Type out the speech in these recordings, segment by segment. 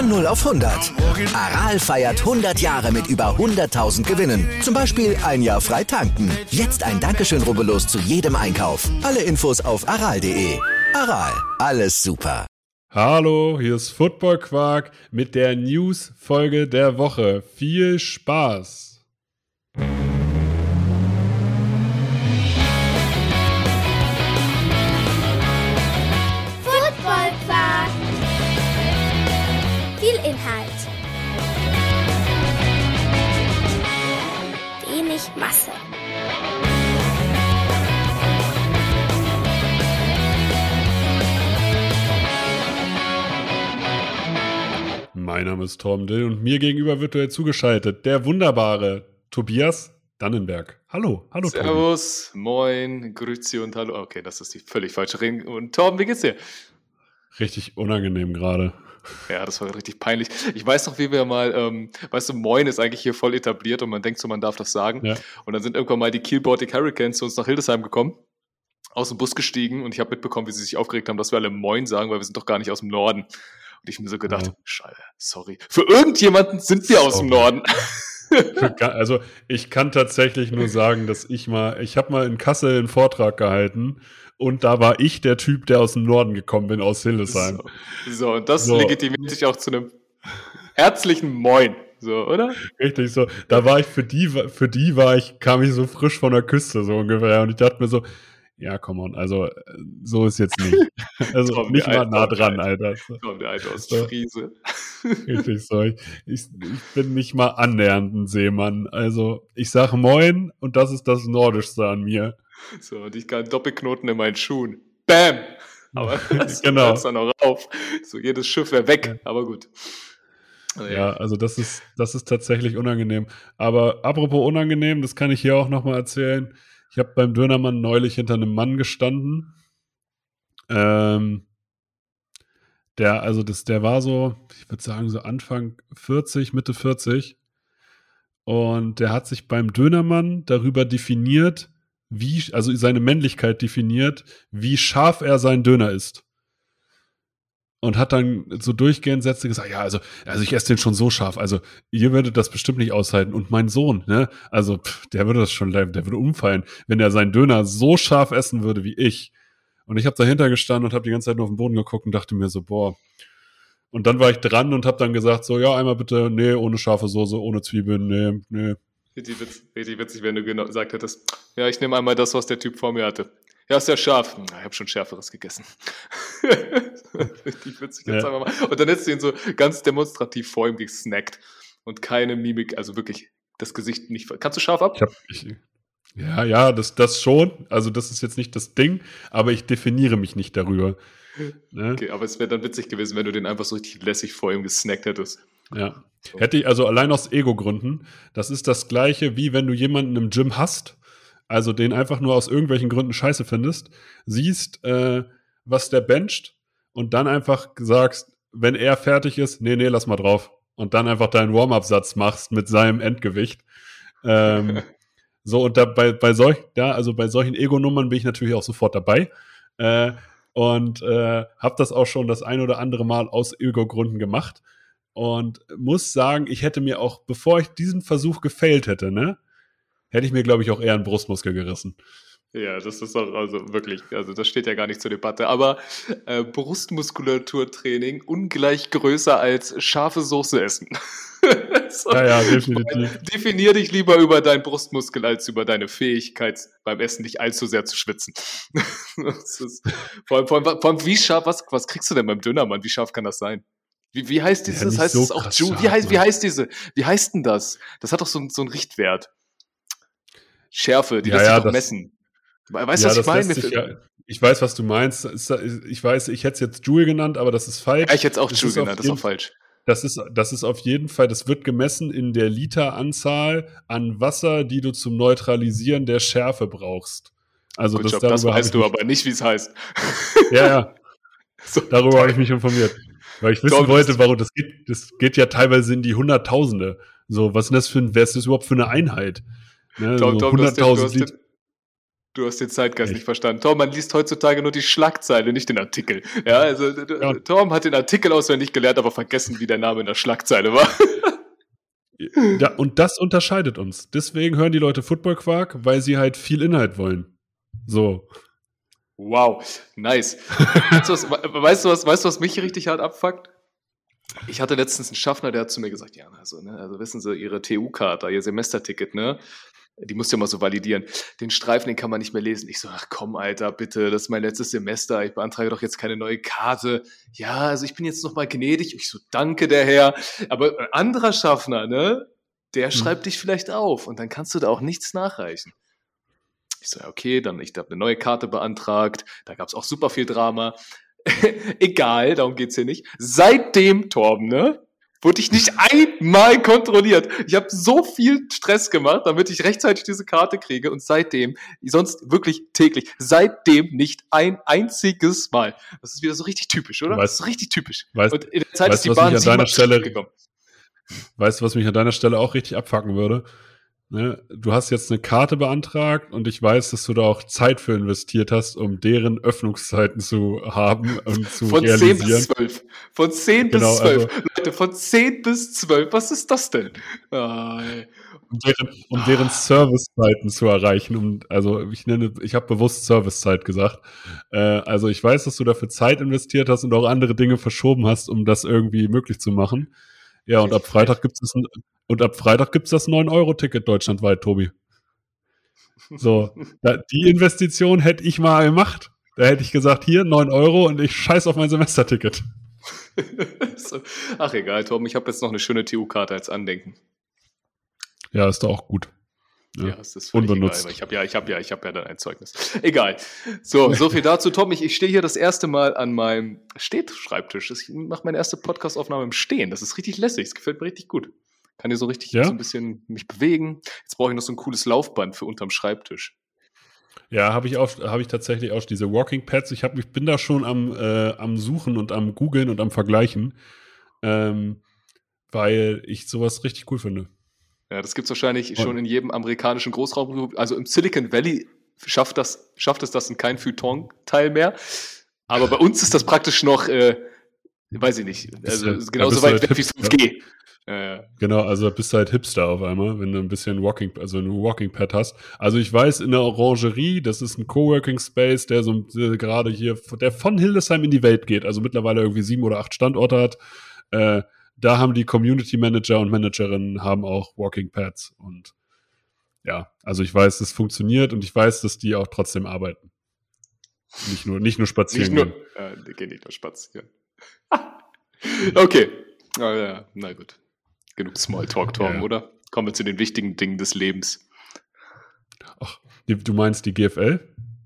Von 0 auf 100. Aral feiert 100 Jahre mit über 100.000 Gewinnen. Zum Beispiel ein Jahr frei tanken. Jetzt ein Dankeschön, rubbellos zu jedem Einkauf. Alle Infos auf aral.de. Aral, alles super. Hallo, hier ist Football Quark mit der News-Folge der Woche. Viel Spaß! Football Quark. Viel Inhalt. Wenig Masse. Mein Name ist Torben Dill und mir gegenüber virtuell zugeschaltet der wunderbare Tobias Dannenberg. Hallo, Servus, Tobi. Moin, Grüezi und Hallo. Okay, das ist die völlig falsche Rede. Und Torben, wie geht's dir? Richtig unangenehm gerade. Ja, das war richtig peinlich. Ich weiß noch, wie wir mal, Moin ist eigentlich hier voll etabliert und man denkt so, man darf das sagen. Ja. Und dann sind irgendwann mal die Kiel Baltic Hurricanes zu uns nach Hildesheim gekommen, aus dem Bus gestiegen und ich habe mitbekommen, wie sie sich aufgeregt haben, dass wir alle Moin sagen, weil wir sind doch gar nicht aus dem Norden. Und ich mir so gedacht, Scheiße, sorry. Für irgendjemanden sind wir aus dem Norden. Also ich kann tatsächlich nur sagen, dass ich habe mal in Kassel einen Vortrag gehalten und da war ich der Typ, der aus dem Norden gekommen bin, aus Hildesheim. So und das legitimiert sich auch zu einem herzlichen Moin, so, oder? Richtig, so. Da war ich, kam ich so frisch von der Küste, so ungefähr. Und ich dachte mir so, ja, come on, also so ist jetzt nicht. Also Tom, nicht mal nah dran, Alter. Tom, der Alte aus Friese. Richtig so. Ich bin nicht mal annähernd ein Seemann. Also ich sage Moin und das ist das Nordischste an mir. So, und ich kann Doppelknoten in meinen Schuhen. Bam! Aber das genau. Hört's dann noch auf. So, jedes Schiff wäre weg, aber gut. Ja, also das ist tatsächlich unangenehm. Aber apropos unangenehm, das kann ich hier auch nochmal erzählen. Ich habe beim Dönermann neulich hinter einem Mann gestanden. Der war so, ich würde sagen, so Anfang 40, Mitte 40. Und der hat sich beim Dönermann darüber definiert, also seine Männlichkeit definiert, wie scharf er sein Döner isst. Und hat dann so durchgehend Sätze gesagt, ja, also ich esse den schon so scharf, also ihr würdet das bestimmt nicht aushalten. Und mein Sohn, ne, also der würde umfallen, wenn er seinen Döner so scharf essen würde wie ich. Und ich habe dahinter gestanden und habe die ganze Zeit nur auf den Boden geguckt und dachte mir so, boah. Und dann war ich dran und habe dann gesagt, so, ja, einmal bitte, nee, ohne scharfe Soße, ohne Zwiebeln, nee. Richtig witzig, wenn du genau gesagt hättest, ja, ich nehme einmal das, was der Typ vor mir hatte. Ja, ist ja scharf. Ich habe schon Schärferes gegessen. Richtig witzig jetzt einfach mal. Und dann hättest du ihn so ganz demonstrativ vor ihm gesnackt und keine Mimik, also wirklich das Gesicht nicht. Kannst du scharf ab? Ja, das schon. Also das ist jetzt nicht das Ding, aber ich definiere mich nicht darüber. Ne? Okay, aber es wäre dann witzig gewesen, wenn du den einfach so richtig lässig vor ihm gesnackt hättest. Ja. So. Hätte ich, also allein aus Ego-Gründen, das ist das Gleiche, wie wenn du jemanden im Gym hast, also den einfach nur aus irgendwelchen Gründen scheiße findest, siehst, was der bencht und dann einfach sagst, wenn er fertig ist, nee, lass mal drauf. Und dann einfach deinen Warm-Up-Satz machst mit seinem Endgewicht. So, und da bei solchen Ego-Nummern bin ich natürlich auch sofort dabei. Und habe das auch schon das ein oder andere Mal aus Ego-Gründen gemacht. Und muss sagen, ich hätte mir auch, bevor ich diesen Versuch gefailt hätte, ne, hätte ich mir, glaube ich, auch eher einen Brustmuskel gerissen. Ja, das ist doch also wirklich, also das steht ja gar nicht zur Debatte, aber Brustmuskulaturtraining ungleich größer als scharfe Soße essen. So, ja, definitiv. Definier dich lieber über deinen Brustmuskel als über deine Fähigkeit, beim Essen nicht allzu sehr zu schwitzen. Das ist, vor allem, wie scharf, was kriegst du denn beim Dönermann? Wie scharf kann das sein? Wie heißt dieses? Ja, heißt so es auch scharf, wie heißt denn das? Das hat doch so einen Richtwert. Schärfe, die lässt sich doch messen. Weißt du, was ich meine? Ich weiß, was du meinst. Ich weiß, ich hätte es jetzt Joule genannt, aber das ist falsch. Ja, ich hätte es auch Joule genannt, das ist auch falsch. Das ist auf jeden Fall, das wird gemessen in der Literanzahl an Wasser, die du zum Neutralisieren der Schärfe brauchst. Also Gut, das weißt du aber nicht, wie es heißt. Ja. So, darüber habe ich mich informiert. Weil ich wissen wollte, warum das geht ja teilweise in die Hunderttausende. So, was ist das überhaupt für eine Einheit? Ne, Tom, so 100.000 Liter. Du hast den Zeitgeist nicht verstanden. Tom, man liest heutzutage nur die Schlagzeile, nicht den Artikel. Ja, also Tom hat den Artikel auswendig gelernt, aber vergessen, wie der Name in der Schlagzeile war. Ja, und das unterscheidet uns. Deswegen hören die Leute Football Quark, weil sie halt viel Inhalt wollen. So. Wow, nice. Weißt du, was mich richtig hart abfuckt? Ich hatte letztens einen Schaffner, der hat zu mir gesagt, ja, also wissen Sie, Ihre TU-Karte, Ihr Semesterticket, ne? Die musst du ja mal so validieren. Den Streifen, den kann man nicht mehr lesen. Ich so, ach komm, Alter, bitte, das ist mein letztes Semester. Ich beantrage doch jetzt keine neue Karte. Ja, also ich bin jetzt noch mal gnädig. Ich so, danke, der Herr. Aber ein anderer Schaffner, ne, der schreibt dich vielleicht auf und dann kannst du da auch nichts nachreichen. Ich so, ja, okay, dann ich habe eine neue Karte beantragt. Da gab es auch super viel Drama. Egal, darum geht's hier nicht. Seitdem, Torben, ne, wurde ich nicht einmal kontrolliert. Ich habe so viel Stress gemacht, damit ich rechtzeitig diese Karte kriege und seitdem, sonst wirklich täglich, seitdem nicht ein einziges Mal. Das ist wieder so richtig typisch, oder? Das ist richtig typisch. Und in der Zeit ist die Bahn 7 gekommen. Weißt du, was mich an deiner Stelle auch richtig abfucken würde? Ne? Du hast jetzt eine Karte beantragt und ich weiß, dass du da auch Zeit für investiert hast, um deren Öffnungszeiten zu haben und zu realisieren. Von 10 bis 12. Von 10 bis 12. Also, Leute, von 10 bis 12. Was ist das denn? Um deren Servicezeiten zu erreichen. Ich habe bewusst Servicezeit gesagt. Also ich weiß, dass du dafür Zeit investiert hast und auch andere Dinge verschoben hast, um das irgendwie möglich zu machen. Ja, und ab Freitag gibt es das 9-Euro-Ticket deutschlandweit, Tobi. So, die Investition hätte ich mal gemacht. Da hätte ich gesagt, hier 9 Euro und ich scheiß auf mein Semesterticket. So. Ach egal, Torben, ich habe jetzt noch eine schöne TU-Karte als Andenken. Ja, ist doch auch gut. Ja, es ist unbenutzt. Egal, ich hab ja dann ein Zeugnis. Egal. So viel dazu, Tom. Ich stehe hier das erste Mal an meinem Stehschreibtisch. Ich mache meine erste Podcast-Aufnahme im Stehen. Das ist richtig lässig. Das gefällt mir richtig gut. Kann hier so richtig so ein bisschen mich bewegen. Jetzt brauche ich noch so ein cooles Laufband für unterm Schreibtisch. Ja, habe ich tatsächlich auch diese Walking Pads. Ich bin da schon am Suchen und am Googlen und am Vergleichen, weil ich sowas richtig cool finde. Ja, das gibt es wahrscheinlich schon in jedem amerikanischen Großraum. Also im Silicon Valley schafft es das in kein Feuilleton-Teil mehr. Aber bei uns ist das praktisch noch, weiß ich nicht, also genauso weit weg wie 5G. Genau, also bist du halt Hipster auf einmal, wenn du ein bisschen ein Walking Pad hast. Also ich weiß, in der Orangerie, das ist ein Coworking Space, der so gerade hier, der von Hildesheim in die Welt geht, also mittlerweile irgendwie 7 oder 8 Standorte hat. Da haben die Community Manager und Managerinnen haben auch Walking Pads und ja, also ich weiß, das funktioniert und ich weiß, dass die auch trotzdem arbeiten. Nicht nur spazieren gehen. Die gehen nicht nur spazieren. Okay. Na gut. Genug Smalltalk, Tom, oder? Kommen wir zu den wichtigen Dingen des Lebens. Ach, du meinst die GFL?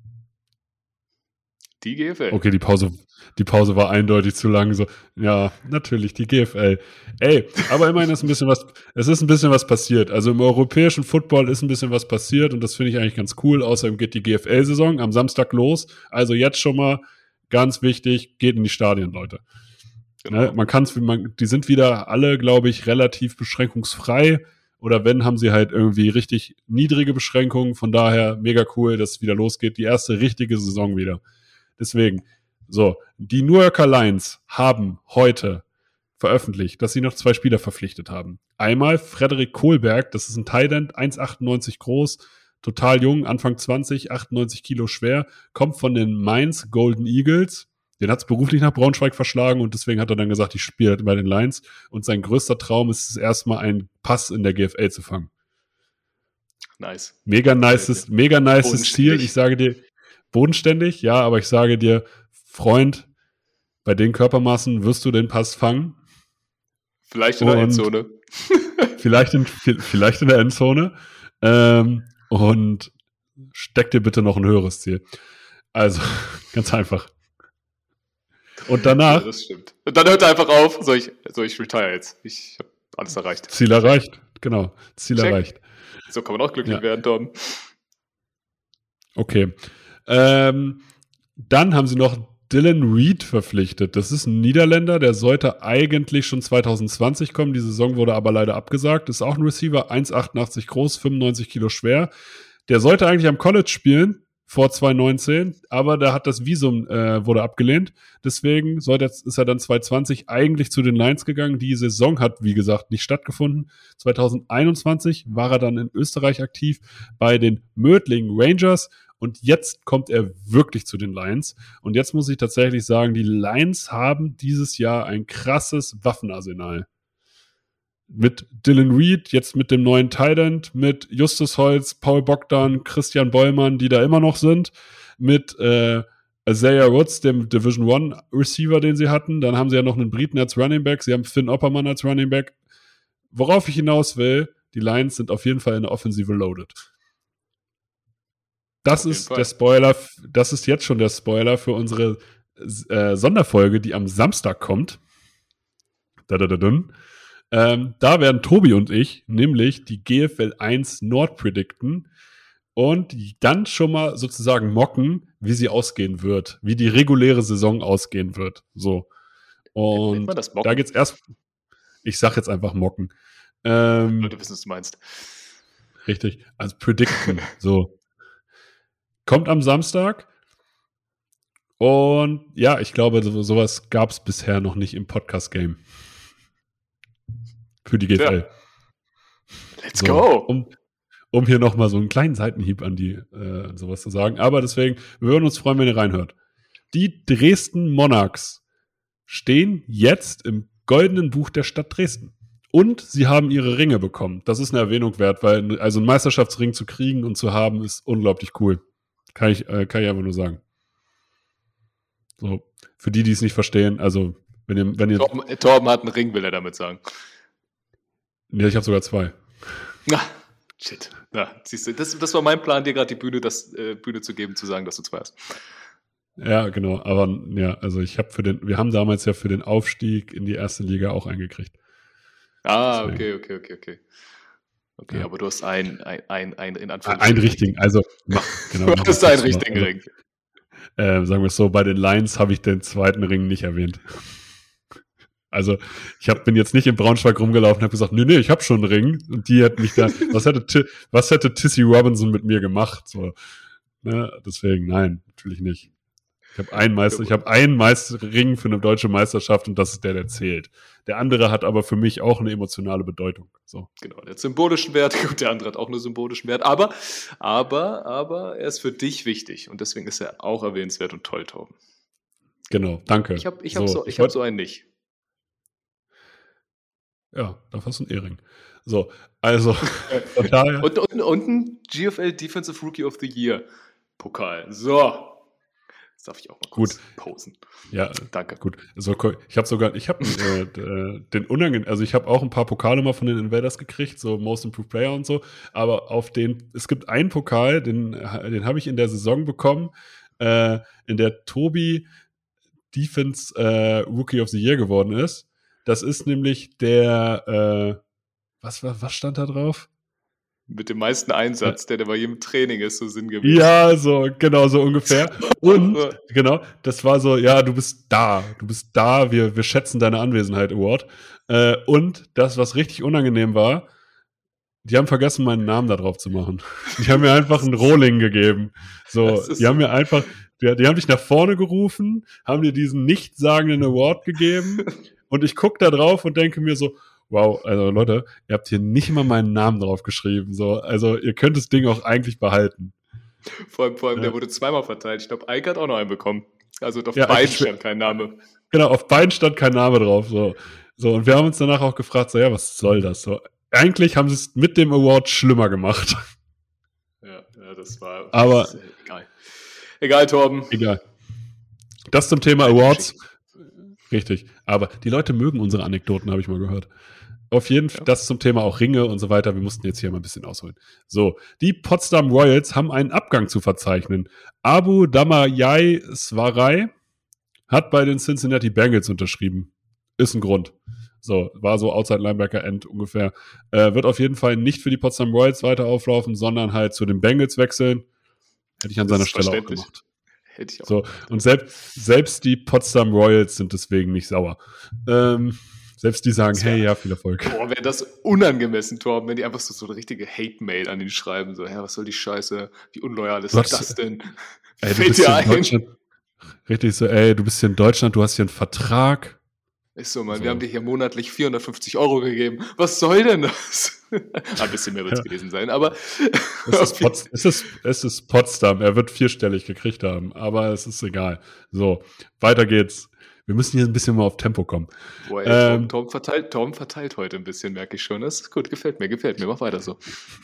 Die GFL. Okay, die Pause war eindeutig zu lang. So, ja, natürlich, die GFL. Ey, aber immerhin ist ein bisschen was passiert. Also im europäischen Football ist ein bisschen was passiert und das finde ich eigentlich ganz cool. Außerdem geht die GFL-Saison am Samstag los. Also jetzt schon mal ganz wichtig, geht in die Stadien, Leute. Genau. Ne, die sind wieder alle, glaube ich, relativ beschränkungsfrei. Oder wenn, haben sie halt irgendwie richtig niedrige Beschränkungen. Von daher mega cool, dass es wieder losgeht. Die erste richtige Saison wieder. Deswegen, die New Yorker Lions haben heute veröffentlicht, dass sie noch 2 Spieler verpflichtet haben. Einmal Frederik Kohlberg, das ist ein Tight End, 1,98 groß, total jung, Anfang 20, 98 Kilo schwer, kommt von den Mainz Golden Eagles. Den hat es beruflich nach Braunschweig verschlagen und deswegen hat er dann gesagt, ich spiele halt bei den Lions. Und sein größter Traum ist es erstmal, einen Pass in der GFL zu fangen. Nice. Mega nices Ziel. Ich sage dir, bodenständig, ja, aber ich sage dir, Freund, bei den Körpermaßen wirst du den Pass fangen. Vielleicht in der Endzone. vielleicht in der Endzone. Und steck dir bitte noch ein höheres Ziel. Also, ganz einfach. Und danach. Ja, das stimmt. Und dann hört er einfach auf. Ich retire jetzt. Ich habe alles erreicht. Ziel erreicht. Genau. Ziel erreicht. So kann man auch glücklich werden, Tom. Okay. Dann haben sie noch Dylan Reed verpflichtet. Das ist ein Niederländer, der sollte eigentlich schon 2020 kommen. Die Saison wurde aber leider abgesagt. Ist auch ein Receiver, 1,88 groß, 95 Kilo schwer. Der sollte eigentlich am College spielen. vor 2019, aber da hat das Visum wurde abgelehnt. Deswegen ist er dann 2020 eigentlich zu den Lions gegangen. Die Saison hat, wie gesagt, nicht stattgefunden. 2021 war er dann in Österreich aktiv bei den Mödling Rangers und jetzt kommt er wirklich zu den Lions. Und jetzt muss ich tatsächlich sagen, die Lions haben dieses Jahr ein krasses Waffenarsenal. Mit Dylan Reed, jetzt mit dem neuen Tight End, mit Justus Holz, Paul Bogdan, Christian Bollmann, die da immer noch sind, mit Isaiah Woods, dem Division I Receiver, den sie hatten. Dann haben sie ja noch einen Briten als Running Back, sie haben Finn Oppermann als Running Back. Worauf ich hinaus will, die Lions sind auf jeden Fall in der Offensive loaded. Das ist der Spoiler, das ist jetzt schon der Spoiler für unsere Sonderfolge, die am Samstag kommt. Da werden Tobi und ich nämlich die GFL 1 Nord predikten und dann schon mal sozusagen mocken, wie sie ausgehen wird, wie die reguläre Saison ausgehen wird. So. Und da geht's erst. Ich sag jetzt einfach mocken. Leute wissen, was du meinst. Richtig, also predikten. So. Kommt am Samstag. Und ja, ich glaube, sowas gab es bisher noch nicht im Podcast-Game. Für die GFL. Ja. Let's go! Um hier nochmal so einen kleinen Seitenhieb an die sowas zu sagen. Aber deswegen, wir würden uns freuen, wenn ihr reinhört. Die Dresden Monarchs stehen jetzt im goldenen Buch der Stadt Dresden. Und sie haben ihre Ringe bekommen. Das ist eine Erwähnung wert, weil also einen Meisterschaftsring zu kriegen und zu haben, ist unglaublich cool. Kann ich einfach nur sagen. So, für die es nicht verstehen, also wenn ihr Torben hat einen Ring, will er damit sagen. Ja, ich habe sogar 2. Shit. Ja, siehst du, das war mein Plan, dir gerade die Bühne zu geben, zu sagen, dass du 2 hast. Ja, genau. Aber ja, also wir haben damals ja für den Aufstieg in die erste Liga auch eingekriegt. Okay. Okay, ja. Aber du hast einen in Anführungszeichen. Einen richtigen, also genau. Du hast einen richtigen Ring. Sagen wir es so, bei den Lions habe ich den zweiten Ring nicht erwähnt. Also, bin jetzt nicht in Braunschweig rumgelaufen und habe gesagt, nee, ich habe schon einen Ring. Und die hätten mich da, was hätte Tissy Robinson mit mir gemacht? So, ne? Deswegen, nein, natürlich nicht. Ich habe einen Ring für eine deutsche Meisterschaft und das ist der zählt. Der andere hat aber für mich auch eine emotionale Bedeutung. So. Genau, der hat symbolischen Wert. Gut, der andere hat auch einen symbolischen Wert. Aber er ist für dich wichtig und deswegen ist er auch erwähnenswert und toll, Torben. Genau, danke. Ich hab so einen nicht. Ja, da hast du einen Ehering. So, also von daher. Und ein GFL Defensive Rookie of the Year Pokal. So. Das darf ich auch mal kurz posen. Ja, danke. Gut. Also, ich habe den unangenehm, also ich habe auch ein paar Pokale mal von den Invaders gekriegt, so Most Improved Player und so, aber es gibt einen Pokal, den habe ich in der Saison bekommen, in der Tobi Defense Rookie of the Year geworden ist. Das ist nämlich der, was stand da drauf? Mit dem meisten Einsatz, der bei jedem Training ist, so sinngemäß. Ja, so ungefähr. Und, genau, das war so, ja, du bist da, wir schätzen deine Anwesenheit, Award. Und das, was richtig unangenehm war, die haben vergessen, meinen Namen da drauf zu machen. Die haben mir einfach einen Rohling gegeben. So, haben mir einfach, die haben dich nach vorne gerufen, haben dir diesen nichtssagenden Award gegeben. Und ich gucke da drauf und denke mir so, wow, also Leute, ihr habt hier nicht mal meinen Namen drauf geschrieben. So, also ihr könnt das Ding auch eigentlich behalten. Vor allem der wurde zweimal verteilt. Ich glaube, Eike hat auch noch einen bekommen. Also auf beiden stand kein Name. Genau, auf beiden stand kein Name drauf. So, und wir haben uns danach auch gefragt, so, ja, was soll das? So, eigentlich haben sie es mit dem Award schlimmer gemacht. Ja, das war egal. Egal, Torben. Egal. Das zum Thema Awards. Richtig. Aber die Leute mögen unsere Anekdoten, habe ich mal gehört. Auf jeden Fall, das zum Thema auch Ringe und so weiter. Wir mussten jetzt hier mal ein bisschen ausholen. So, die Potsdam Royals haben einen Abgang zu verzeichnen. Abu Damayai Swarai hat bei den Cincinnati Bengals unterschrieben. Ist ein Grund. So, war so Outside Linebacker End ungefähr. Wird auf jeden Fall nicht für die Potsdam Royals weiter auflaufen, sondern halt zu den Bengals wechseln. Hätte ich an seiner Stelle auch gemacht. Hätte ich auch. So, und selbst die Potsdam Royals sind deswegen nicht sauer. Selbst die sagen, hey, ja, viel Erfolg. Boah, wäre das unangemessen, Torben, wenn die einfach so eine richtige Hate-Mail an ihn schreiben. So, was soll die Scheiße? Wie unloyal ist das denn? Ey, fällt dir ein? Richtig so, du bist hier in Deutschland, du hast hier einen Vertrag. Ist so, Mann, wir haben dir hier monatlich 450 € gegeben. Was soll denn das? Ein bisschen mehr wird es gewesen sein, aber... Es ist Potsdam, er wird 4-stellig gekriegt haben, aber es ist egal. So, weiter geht's. Wir müssen hier ein bisschen mal auf Tempo kommen. Boah, Tom verteilt heute ein bisschen, merke ich schon. Das ist gut, gefällt mir. Mach weiter so.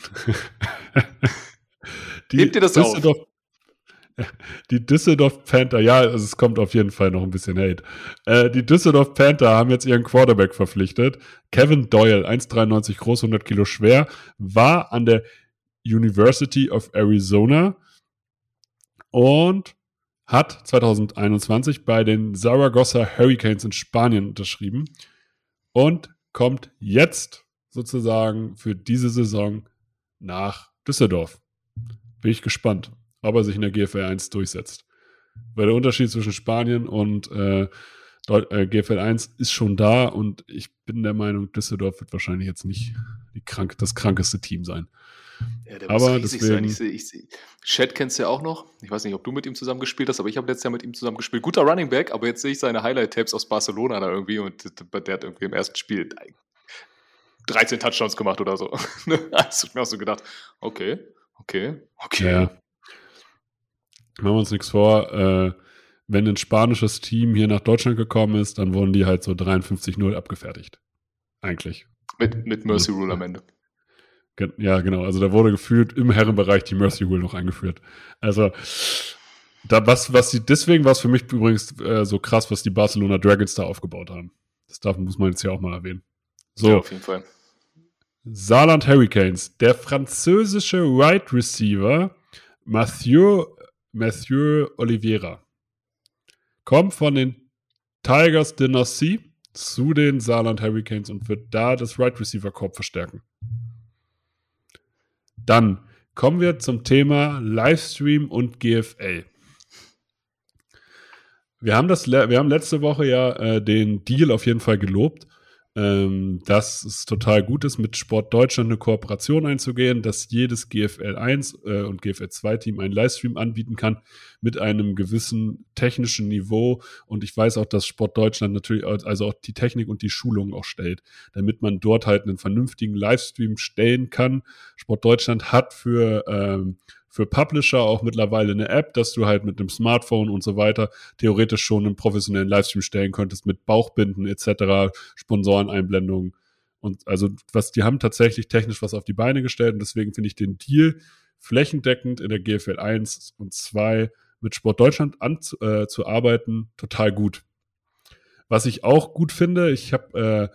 Hebt dir das auf? Die Düsseldorf Panther, ja, also es kommt auf jeden Fall noch ein bisschen Hate. Die Düsseldorf Panther haben jetzt ihren Quarterback verpflichtet. Kevin Doyle, 1,93 groß, 100 Kilo schwer, war an der University of Arizona und hat 2021 bei den Zaragoza Hurricanes in Spanien unterschrieben und kommt jetzt sozusagen für diese Saison nach Düsseldorf. Bin ich gespannt, ob er sich in der GFL 1 durchsetzt. Weil der Unterschied zwischen Spanien und GFL 1 ist schon da und ich bin der Meinung, Düsseldorf wird wahrscheinlich jetzt nicht das krankeste Team sein. Ja, der muss riesig sein. Chat kennst du ja auch noch. Ich weiß nicht, ob du mit ihm zusammen gespielt hast, aber ich habe letztes Jahr mit ihm zusammen gespielt. Guter Running Back, aber jetzt sehe ich seine Highlight-Tapes aus Barcelona da irgendwie und der hat irgendwie im ersten Spiel 13 Touchdowns gemacht oder so. Also ich mir auch so gedacht, okay. Ja. Machen wir uns nichts vor. Wenn ein spanisches Team hier nach Deutschland gekommen ist, dann wurden die halt so 53-0 abgefertigt. Eigentlich. Mit Mercy Rule am Ende. Ja, genau. Also da wurde gefühlt im Herrenbereich die Mercy Rule noch eingeführt. Also deswegen war es für mich übrigens so krass, was die Barcelona Dragons da aufgebaut haben. Muss man jetzt ja auch mal erwähnen. So. Ja, auf jeden Fall. Saarland Hurricanes. Der französische Wide Receiver Mathieu Oliveira kommt von den Tigers de Nancy zu den Saarland Hurricanes und wird da das Wide Receiver Corps verstärken. Dann kommen wir zum Thema Livestream und GFL. Wir haben letzte Woche ja den Deal auf jeden Fall gelobt, dass es total gut ist, mit Sport Deutschland eine Kooperation einzugehen, dass jedes GFL 1 und GFL 2 Team einen Livestream anbieten kann mit einem gewissen technischen Niveau. Und ich weiß auch, dass Sport Deutschland natürlich also auch die Technik und die Schulung auch stellt, damit man dort halt einen vernünftigen Livestream stellen kann. Sport Deutschland hat für Publisher auch mittlerweile eine App, dass du halt mit einem Smartphone und so weiter theoretisch schon einen professionellen Livestream stellen könntest mit Bauchbinden etc., Sponsoreneinblendungen. Und also die haben tatsächlich technisch was auf die Beine gestellt und deswegen finde ich den Deal flächendeckend in der GFL 1 und 2 mit Sport Deutschland zu arbeiten total gut. Was ich auch gut finde, ich habe,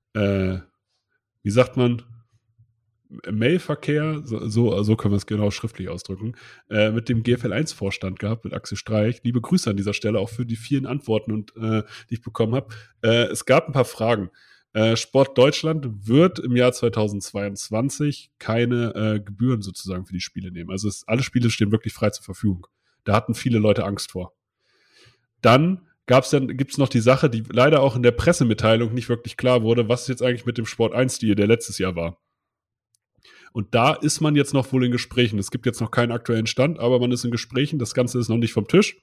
wie sagt man, Mailverkehr, so können wir es genau schriftlich ausdrücken, mit dem GFL1-Vorstand gehabt, mit Axel Streich. Liebe Grüße an dieser Stelle auch für die vielen Antworten, die ich bekommen habe. Es gab ein paar Fragen. Sport Deutschland wird im Jahr 2022 keine Gebühren sozusagen für die Spiele nehmen. Also alle Spiele stehen wirklich frei zur Verfügung. Da hatten viele Leute Angst vor. Dann gibt es noch die Sache, die leider auch in der Pressemitteilung nicht wirklich klar wurde, was jetzt eigentlich mit dem Sport 1-Deal, der letztes Jahr war. Und da ist man jetzt noch wohl in Gesprächen. Es gibt jetzt noch keinen aktuellen Stand, aber man ist in Gesprächen. Das Ganze ist noch nicht vom Tisch.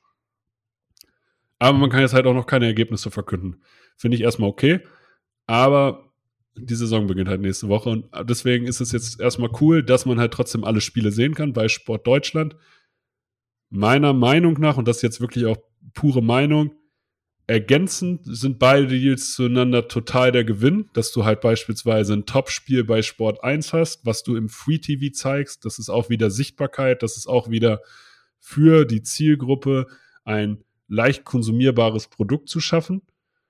Aber man kann jetzt halt auch noch keine Ergebnisse verkünden. Finde ich erstmal okay. Aber die Saison beginnt halt nächste Woche. Und deswegen ist es jetzt erstmal cool, dass man halt trotzdem alle Spiele sehen kann bei Sport Deutschland. Meiner Meinung nach, und das ist jetzt wirklich auch pure Meinung, ergänzend sind beide Deals zueinander total der Gewinn, dass du halt beispielsweise ein Top-Spiel bei Sport 1 hast, was du im Free-TV zeigst. Das ist auch wieder Sichtbarkeit, das ist auch wieder für die Zielgruppe ein leicht konsumierbares Produkt zu schaffen.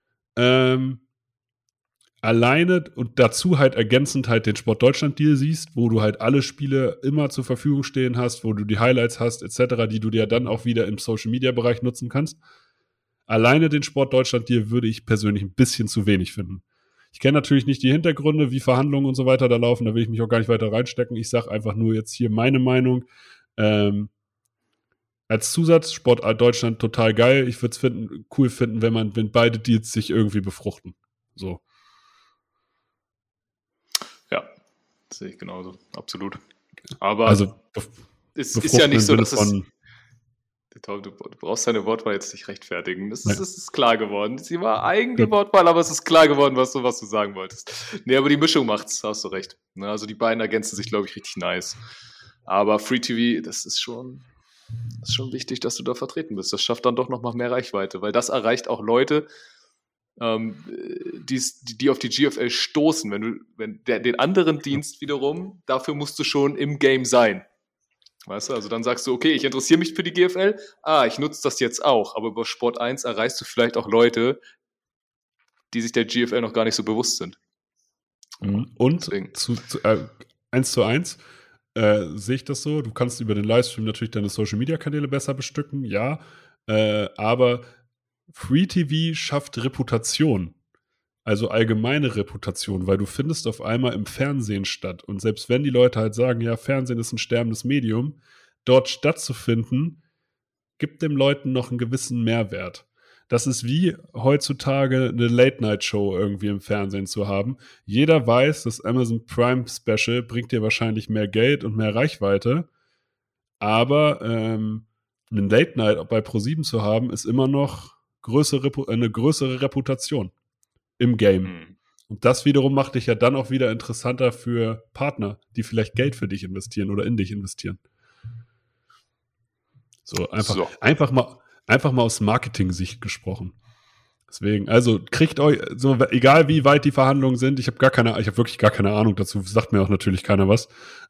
Alleine und dazu halt ergänzend halt den Sport Deutschland-Deal siehst, wo du halt alle Spiele immer zur Verfügung stehen hast, wo du die Highlights hast etc., die du dir dann auch wieder im Social-Media-Bereich nutzen kannst. Alleine den Sport Deutschland-Deal würde ich persönlich ein bisschen zu wenig finden. Ich kenne natürlich nicht die Hintergründe, wie Verhandlungen und so weiter da laufen, da will ich mich auch gar nicht weiter reinstecken. Ich sage einfach nur jetzt hier meine Meinung. Als Zusatz, Sport Deutschland total geil. Ich würde es cool finden, wenn beide Deals sich irgendwie befruchten. So. Sehe ich genauso, absolut. Aber Also, es ist ja nicht so, dass es... Du brauchst deine Wortwahl jetzt nicht rechtfertigen. Das Ja. ist klar geworden. Sie war eigen, die Wortwahl, aber es ist klar geworden, was du sagen wolltest. Nee, aber die Mischung macht's, hast du recht. Also die beiden ergänzen sich, glaube ich, richtig nice. Aber Free TV, das ist schon wichtig, dass du da vertreten bist. Das schafft dann doch nochmal mehr Reichweite, weil das erreicht auch Leute, die auf die GFL stoßen. Wenn den anderen Dienst wiederum, dafür musst du schon im Game sein. Weißt du, also dann sagst du, okay, ich interessiere mich für die GFL, ich nutze das jetzt auch, aber über Sport 1 erreichst du vielleicht auch Leute, die sich der GFL noch gar nicht so bewusst sind. Und 1:1 sehe ich das so, du kannst über den Livestream natürlich deine Social-Media-Kanäle besser bestücken, ja, aber Free TV schafft Reputation. Also allgemeine Reputation, weil du findest auf einmal im Fernsehen statt. Und selbst wenn die Leute halt sagen, ja, Fernsehen ist ein sterbendes Medium, dort stattzufinden, gibt den Leuten noch einen gewissen Mehrwert. Das ist wie heutzutage eine Late-Night-Show irgendwie im Fernsehen zu haben. Jeder weiß, das Amazon Prime Special bringt dir wahrscheinlich mehr Geld und mehr Reichweite, aber einen Late-Night bei ProSieben zu haben, ist immer noch eine größere Reputation im Game. Und das wiederum macht dich ja dann auch wieder interessanter für Partner, die vielleicht Geld für dich investieren oder in dich investieren. Einfach mal aus Marketing-Sicht gesprochen. Deswegen, also kriegt euch, so, egal wie weit die Verhandlungen sind, ich habe wirklich gar keine Ahnung dazu, sagt mir auch natürlich keiner was.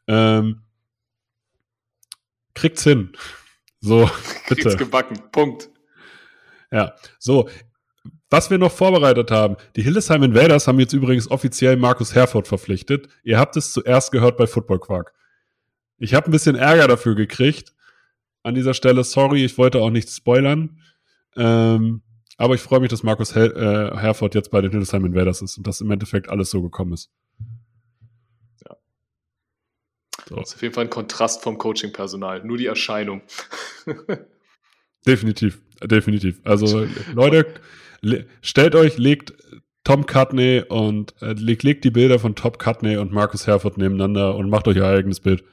Kriegt's hin. So, bitte. Kriegt's gebacken, Punkt. Ja, so. Was wir noch vorbereitet haben, die Hildesheim Invaders haben jetzt übrigens offiziell Markus Herford verpflichtet. Ihr habt es zuerst gehört bei Football Quark. Ich habe ein bisschen Ärger dafür gekriegt. An dieser Stelle, sorry, ich wollte auch nichts spoilern. Aber ich freue mich, dass Markus Herford jetzt bei den Hildesheim Invaders ist und dass im Endeffekt alles so gekommen ist. Ja. So. Das ist auf jeden Fall ein Kontrast vom Coaching-Personal. Nur die Erscheinung. Definitiv. Also, Leute, stellt euch, legt Tom Cutney und legt die Bilder von Tom Cutney und Markus Herford nebeneinander und macht euch euer eigenes Bild.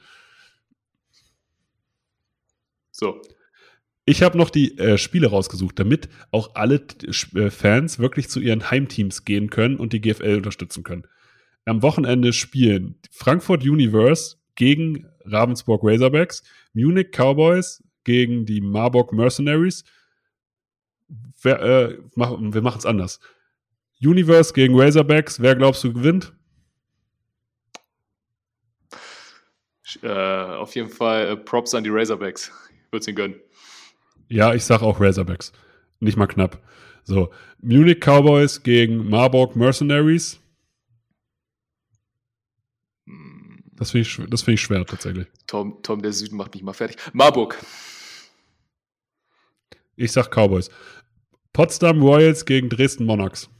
So. Ich habe noch die Spiele rausgesucht, damit auch alle Fans wirklich zu ihren Heimteams gehen können und die GFL unterstützen können. Am Wochenende spielen Frankfurt Universe gegen Ravensburg Razorbacks, Munich Cowboys gegen die Marburg Mercenaries. Wir machen es anders. Universe gegen Razorbacks, wer glaubst du gewinnt? Auf jeden Fall Props an die Razorbacks. Ich würde es ihnen gönnen. Ja, ich sag auch Razorbacks. Nicht mal knapp. So, Munich Cowboys gegen Marburg Mercenaries. Das finde ich schwer tatsächlich. Tom, der Süden macht mich mal fertig. Marburg. Ich sag Cowboys. Potsdam Royals gegen Dresden Monarchs.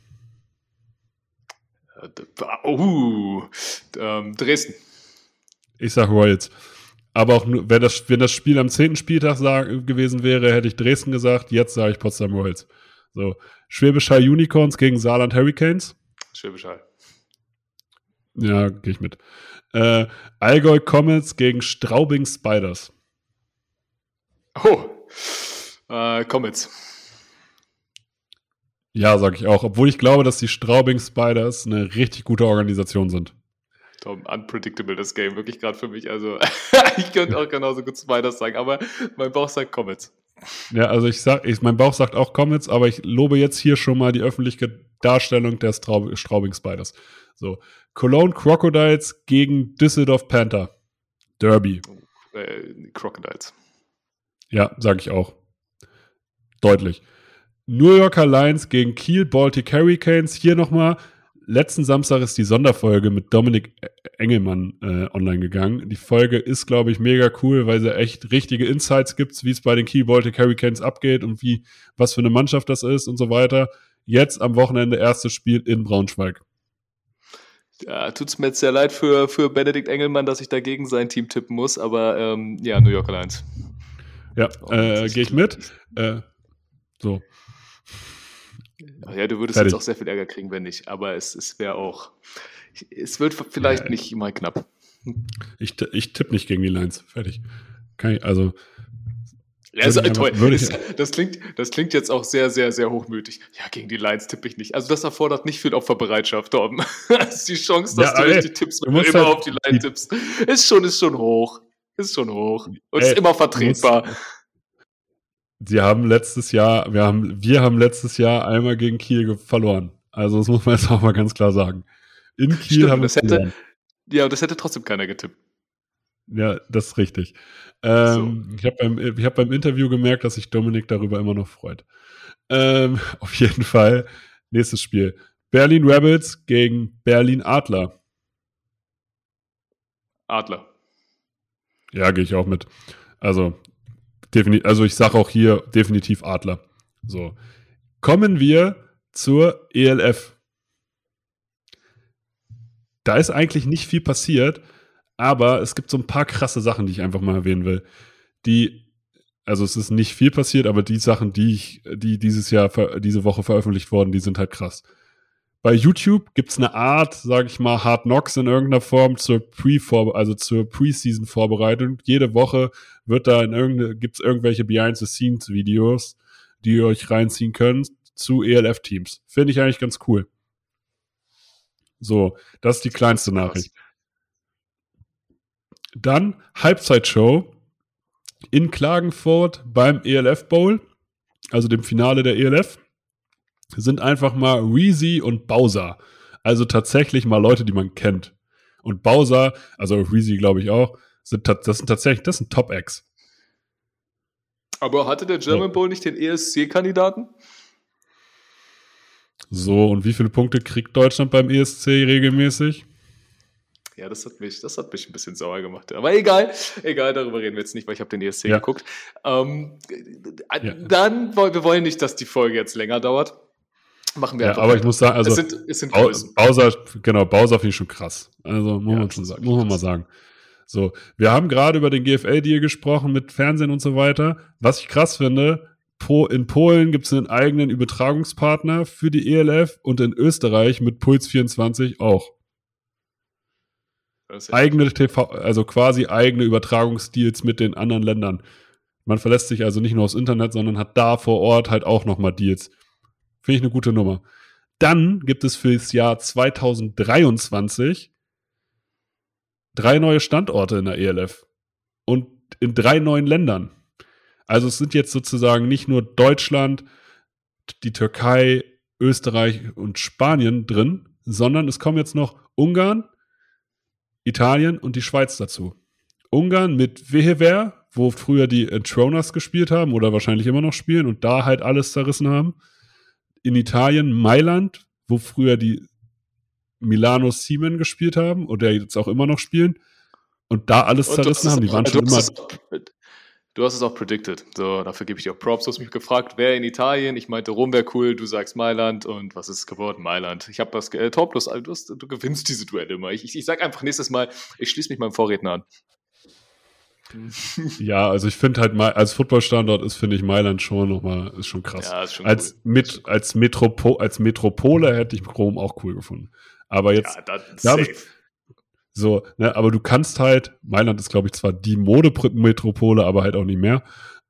Dresden. Ich sag Royals. Aber auch nur, wenn das Spiel am 10. Spieltag gewesen wäre, hätte ich Dresden gesagt. Jetzt sage ich Potsdam Royals. So, Schwäbisch Hall Unicorns gegen Saarland Hurricanes. Schwäbisch Hall. Ja, gehe ich mit. Allgäu Comets gegen Straubing Spiders. Comets. Ja, sage ich auch. Obwohl ich glaube, dass die Straubing Spiders eine richtig gute Organisation sind. Tom, unpredictable das Game, wirklich gerade für mich. Also, ich könnte auch genauso gut Spiders sagen, aber mein Bauch sagt Comets. Ja, also mein Bauch sagt auch Comets, aber ich lobe jetzt hier schon mal die öffentliche Darstellung der Straubing Spiders. So, Cologne Crocodiles gegen Düsseldorf Panther. Derby. Crocodiles. Ja, sage ich auch. Deutlich. New Yorker Lions gegen Kiel Baltic Hurricanes. Hier nochmal. Letzten Samstag ist die Sonderfolge mit Dominik Engelmann online gegangen. Die Folge ist, glaube ich, mega cool, weil sie echt richtige Insights gibt, wie es bei den Kiel Baltic Hurricanes abgeht und was für eine Mannschaft das ist und so weiter. Jetzt am Wochenende erstes Spiel in Braunschweig. Ja, tut's mir jetzt sehr leid für Benedikt Engelmann, dass ich dagegen sein Team tippen muss, aber New York Lions. Ja, gehe ich mit. So. Ja, du würdest jetzt auch sehr viel Ärger kriegen, wenn nicht, aber es wäre auch, es wird vielleicht nicht mal knapp. Ich tippe nicht gegen die Lions. Fertig. Kann ich, also. Ja, toll. Das klingt jetzt auch sehr, sehr, sehr hochmütig. Ja, gegen die Lions tippe ich nicht. Also das erfordert nicht viel Opferbereitschaft, Torben. Die Chance, dass du richtig tippst, wenn du immer auf die Lions tippst, ist schon hoch. Ist schon hoch. Und ist immer vertretbar. Wir haben letztes Jahr einmal gegen Kiel verloren. Also das muss man jetzt auch mal ganz klar sagen. In Kiel haben wir verloren. Ja, das hätte trotzdem keiner getippt. Ja, das ist richtig. Ich habe beim Interview gemerkt, dass sich Dominik darüber immer noch freut. Auf jeden Fall. Nächstes Spiel. Berlin Rebels gegen Berlin Adler. Adler. Ja, gehe ich auch mit. Also ich sage auch hier definitiv Adler. So. Kommen wir zur ELF. Da ist eigentlich nicht viel passiert, aber es gibt so ein paar krasse Sachen, die ich einfach mal erwähnen will. Also es ist nicht viel passiert, aber die Sachen, die diese Woche veröffentlicht wurden, die sind halt krass. Bei YouTube gibt es eine Art, sage ich mal, Hard Knocks in irgendeiner Form zur Preseason-Vorbereitung. Jede Woche gibt es irgendwelche Behind-the-Scenes-Videos, die ihr euch reinziehen könnt zu ELF-Teams. Finde ich eigentlich ganz cool. So, das ist die kleinste Nachricht. Dann Halbzeitshow in Klagenfurt beim ELF Bowl, also dem Finale der ELF, sind einfach mal Reezy und Bowser. Also tatsächlich mal Leute, die man kennt. Und Bowser, also Reezy glaube ich auch, sind Top-Acts. Aber hatte der German Bowl nicht den ESC-Kandidaten? So, und wie viele Punkte kriegt Deutschland beim ESC regelmäßig? Ja, das hat mich ein bisschen sauer gemacht. Aber egal, darüber reden wir jetzt nicht, weil ich habe den ESC geguckt. Dann, wir wollen nicht, dass die Folge jetzt länger dauert. Machen wir einfach. Aber ich muss sagen, also es sind Größen. Bowser finde ich schon krass. Also muss man mal sagen. So, wir haben gerade über den GFL-Deal gesprochen mit Fernsehen und so weiter. Was ich krass finde, in Polen gibt es einen eigenen Übertragungspartner für die ELF und in Österreich mit Puls24 auch. Eigene quasi eigene Übertragungsdeals mit den anderen Ländern. Man verlässt sich also nicht nur aufs Internet, sondern hat da vor Ort halt auch nochmal Deals. Finde ich eine gute Nummer. Dann gibt es für das Jahr 2023 3 neue Standorte in der ELF und in 3 neuen Ländern. Also es sind jetzt sozusagen nicht nur Deutschland, die Türkei, Österreich und Spanien drin, sondern es kommen jetzt noch Ungarn, Italien und die Schweiz dazu. Ungarn mit Vehever, wo früher die Entroners gespielt haben oder wahrscheinlich immer noch spielen und da halt alles zerrissen haben. In Italien Mailand, wo früher die Milano Siemen gespielt haben oder jetzt auch immer noch spielen und da alles zerrissen haben. Die waren schon immer... Du hast es auch predicted. So, dafür gebe ich dir auch Props. Du hast mich gefragt, wer in Italien? Ich meinte, Rom wäre cool. Du sagst Mailand. Und was ist es geworden? Mailand. Ich habe das Top. Du gewinnst diese Duelle immer. Ich sag einfach nächstes Mal, ich schließe mich meinem Vorredner an. Ja, also ich finde halt, als Footballstandort finde ich Mailand ist schon krass. Ja, ist schon cool. Als Metropole hätte ich Rom auch cool gefunden. Aber jetzt... Ja, das safe. So, ne, aber du kannst halt, Mailand ist, glaube ich, zwar die Modemetropole, aber halt auch nicht mehr.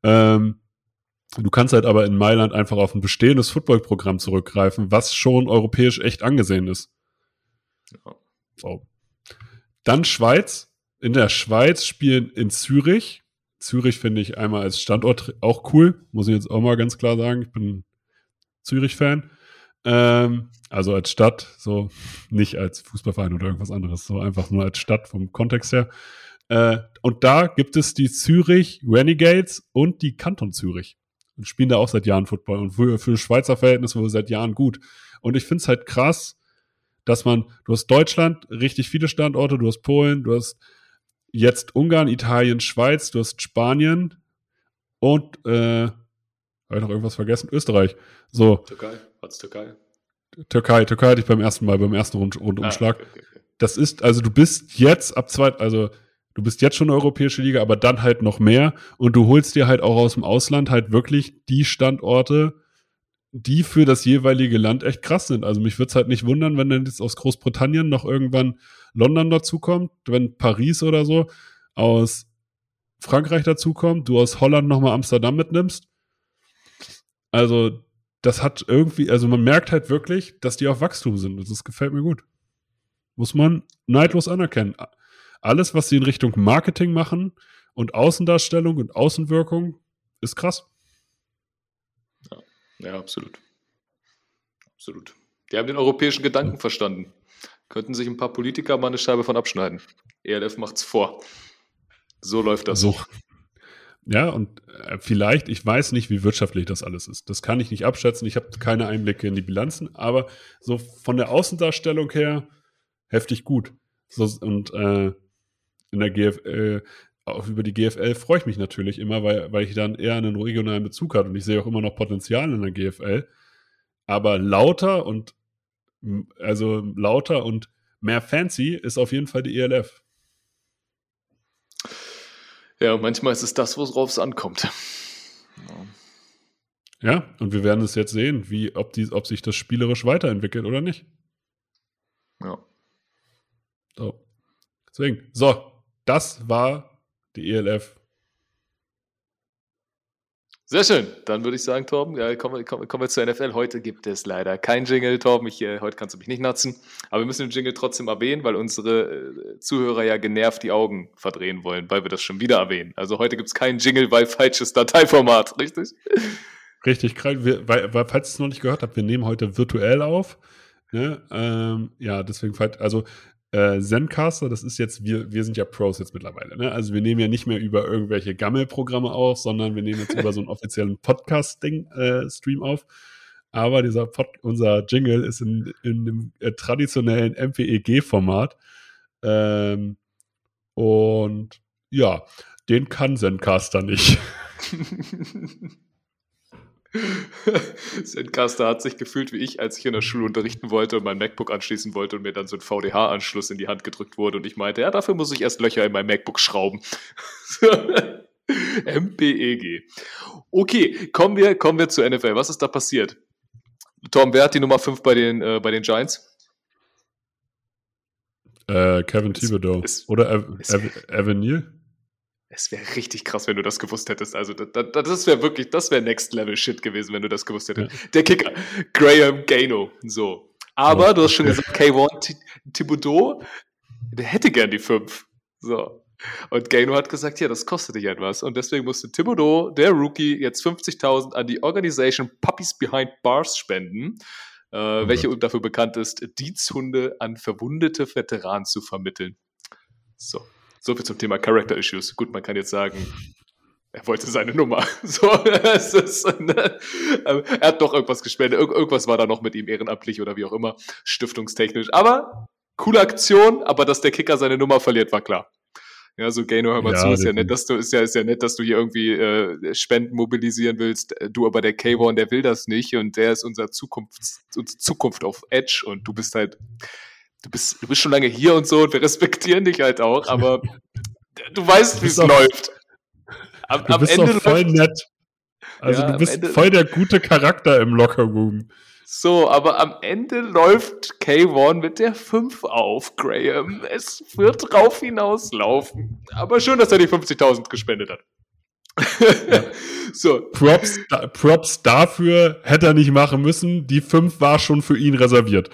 Du kannst halt aber in Mailand einfach auf ein bestehendes Footballprogramm zurückgreifen, was schon europäisch echt angesehen ist. Ja. So. Dann Schweiz. In der Schweiz spielen in Zürich. Zürich finde ich einmal als Standort auch cool, muss ich jetzt auch mal ganz klar sagen. Ich bin Zürich-Fan. Also als Stadt, so nicht als Fußballverein oder irgendwas anderes, so einfach nur als Stadt vom Kontext her. Und da gibt es die Zürich Renegades und die Kanton Zürich und spielen da auch seit Jahren Football und für Schweizer Verhältnisse wohl seit Jahren gut. Und ich finde es halt krass, dass du hast Deutschland, richtig viele Standorte, du hast Polen, du hast jetzt Ungarn, Italien, Schweiz, du hast Spanien und habe ich noch irgendwas vergessen? Österreich. So. Türkei hatte ich beim ersten Rundumschlag. Okay. Das ist, also du bist jetzt du bist jetzt schon eine europäische Liga, aber dann halt noch mehr und du holst dir halt auch aus dem Ausland halt wirklich die Standorte, die für das jeweilige Land echt krass sind. Also mich würde es halt nicht wundern, wenn dann jetzt aus Großbritannien noch irgendwann London dazukommt, wenn Paris oder so aus Frankreich dazukommt, du aus Holland nochmal Amsterdam mitnimmst. Also das hat irgendwie, also man merkt halt wirklich, dass die auf Wachstum sind. Das gefällt mir gut. Muss man neidlos anerkennen. Alles, was sie in Richtung Marketing machen und Außendarstellung und Außenwirkung, ist krass. Ja, absolut. Absolut. Die haben den europäischen Gedanken verstanden. Könnten sich ein paar Politiker mal eine Scheibe von abschneiden. ELF macht's vor. So läuft das. So. Ja, und vielleicht, ich weiß nicht, wie wirtschaftlich das alles ist. Das kann ich nicht abschätzen. Ich habe keine Einblicke in die Bilanzen, aber so von der Außendarstellung her heftig gut. So, und in der GFL, auch über die GFL freue ich mich natürlich immer, weil ich dann eher einen regionalen Bezug habe und ich sehe auch immer noch Potenzial in der GFL. Aber lauter und mehr fancy ist auf jeden Fall die ELF. Ja, manchmal ist es das, worauf es ankommt. Ja, und wir werden es jetzt sehen, ob sich das spielerisch weiterentwickelt oder nicht. Ja. So. Deswegen, das war die ELF. Sehr schön. Dann würde ich sagen, Torben, kommen wir zur NFL. Heute gibt es leider kein Jingle, Torben. Heute kannst du mich nicht natzen. Aber wir müssen den Jingle trotzdem erwähnen, weil unsere Zuhörer ja genervt die Augen verdrehen wollen, weil wir das schon wieder erwähnen. Also heute gibt es keinen Jingle, weil falsches Dateiformat, richtig? Richtig, weil falls ihr es noch nicht gehört habt, wir nehmen heute virtuell auf. Ne? Deswegen, also Zencastr, das ist jetzt, wir sind ja Pros jetzt mittlerweile, ne? Also wir nehmen ja nicht mehr über irgendwelche Gammelprogramme auf, sondern wir nehmen jetzt über so einen offiziellen Podcast-Stream auf. Aber unser Jingle ist in einem traditionellen MPEG-Format. Und ja, den kann Zencastr nicht. Zencastr hat sich gefühlt wie ich, als ich in der Schule unterrichten wollte und mein MacBook anschließen wollte und mir dann so ein VDH-Anschluss in die Hand gedrückt wurde und ich meinte, ja, dafür muss ich erst Löcher in mein MacBook schrauben. MPEG. Okay, kommen wir zur NFL. Was ist da passiert? Tom, wer hat die Nummer 5 bei den Giants? Kevin Thibodeau. Oder Evan Neal? Es wäre richtig krass, wenn du das gewusst hättest. Also das wäre Next-Level-Shit gewesen, wenn du das gewusst hättest. Ja. Der Kicker, Graham Gano. So. Aber du hast schon gesagt, Kayvon Thibodeau, der hätte gern die 5. So. Und Gano hat gesagt, ja, das kostet dich etwas. Und deswegen musste Thibodeau, der Rookie, jetzt 50.000 an die Organisation Puppies Behind Bars spenden, welche dafür bekannt ist, Diensthunde an verwundete Veteranen zu vermitteln. So viel zum Thema Character Issues. Gut, man kann jetzt sagen, er wollte seine Nummer. Er hat doch irgendwas gespendet. Irgendwas war da noch mit ihm ehrenamtlich oder wie auch immer, stiftungstechnisch. Aber coole Aktion, aber dass der Kicker seine Nummer verliert, war klar. Ja, so Gano, hör mal zu, ist ja nett, dass du hier irgendwie Spenden mobilisieren willst. Du aber der Kayvon, der will das nicht und der ist unsere Zukunft auf Edge und du bist halt Du bist schon lange hier und so und wir respektieren dich halt auch, aber du weißt, wie es läuft. Du bist doch voll nett. Also du bist voll der gute Charakter im Lockerroom. So, aber am Ende läuft Kayvon mit der 5 auf, Graham. Es wird drauf hinauslaufen. Aber schön, dass er die 50.000 gespendet hat. Ja. So. Props dafür hätte er nicht machen müssen. Die 5 war schon für ihn reserviert.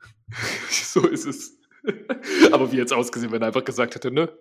So ist es. Aber wie jetzt ausgesehen, wenn er einfach gesagt hätte, ne?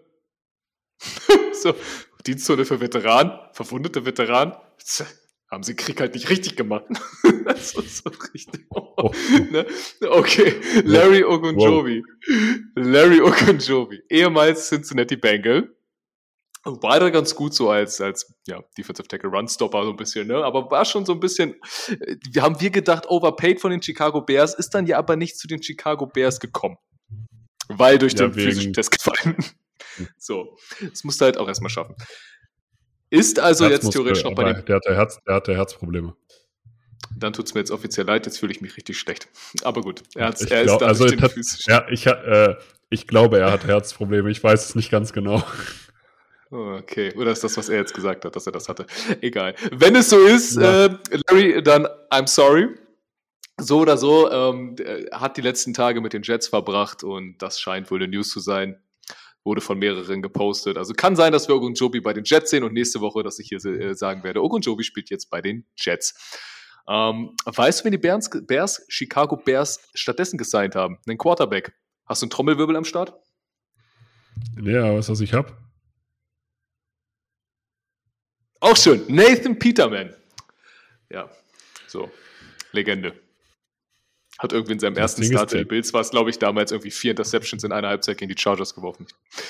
So, Diensthunde für Veteranen, verwundete Veteranen, haben sie Krieg halt nicht richtig gemacht. Das ist so richtig. Ne? Okay, Larry Ogunjobi. Larry Ogunjobi, ehemals Cincinnati Bengal. War da ganz gut so als Defensive Tackle Runstopper so ein bisschen, ne? Aber war schon so ein bisschen, haben wir gedacht, overpaid von den Chicago Bears, ist dann ja aber nicht zu den Chicago Bears gekommen. Weil durch den physischen Test gefallen. So, das musste halt auch erstmal schaffen. Ist also jetzt theoretisch noch bei den... Der hatte Herzprobleme. Dann tut es mir jetzt offiziell leid, jetzt fühle ich mich richtig schlecht. Aber gut, ich glaube, er hat Herzprobleme, ich weiß es nicht ganz genau. Okay, oder ist das, was er jetzt gesagt hat, dass er das hatte? Egal. Wenn es so ist, Larry, dann I'm sorry. So oder so hat die letzten Tage mit den Jets verbracht und das scheint wohl eine News zu sein. Wurde von mehreren gepostet. Also kann sein, dass wir Ogunjobi bei den Jets sehen und nächste Woche, dass ich hier sagen werde, Ogunjobi spielt jetzt bei den Jets. Weißt du, wen die Bears, Chicago Bears stattdessen gesigned haben? Einen Quarterback. Hast du einen Trommelwirbel am Start? Ja, was ich habe. Auch schön. Nathan Peterman. Ja, so. Legende. Hat irgendwie in seinem ersten Start für die Bills, war es, glaube ich, damals irgendwie 4 Interceptions in einer Halbzeit gegen die Chargers geworfen.